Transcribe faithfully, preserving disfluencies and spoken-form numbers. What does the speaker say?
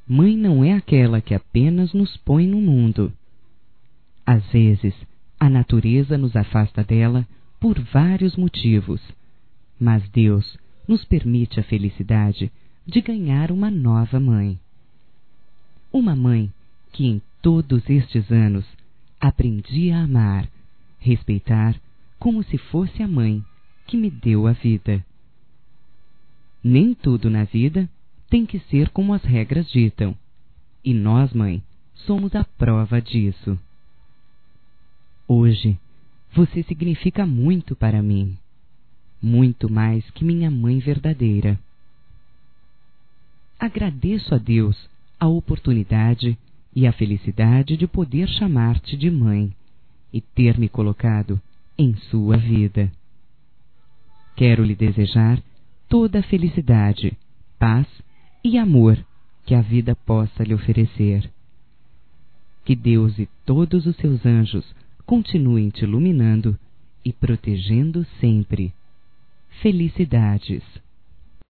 Mãe não é aquela que apenas nos põe no mundo. Às vezes, a natureza nos afasta dela por vários motivos, mas Deus nos permite a felicidade de ganhar uma nova mãe. Uma mãe que em todos estes anos aprendi a amar, respeitar como se fosse a mãe que me deu a vida. Nem tudo na vida tem que ser como as regras ditam, e nós, mãe, somos a prova disso. Hoje, você significa muito para mim, muito mais que minha mãe verdadeira. Agradeço a Deus a oportunidade e a felicidade de poder chamar-te de mãe e ter me colocado em sua vida. Quero lhe desejar toda a felicidade, paz e amor que a vida possa lhe oferecer. Que Deus e todos os seus anjos continuem te iluminando e protegendo sempre. Felicidades.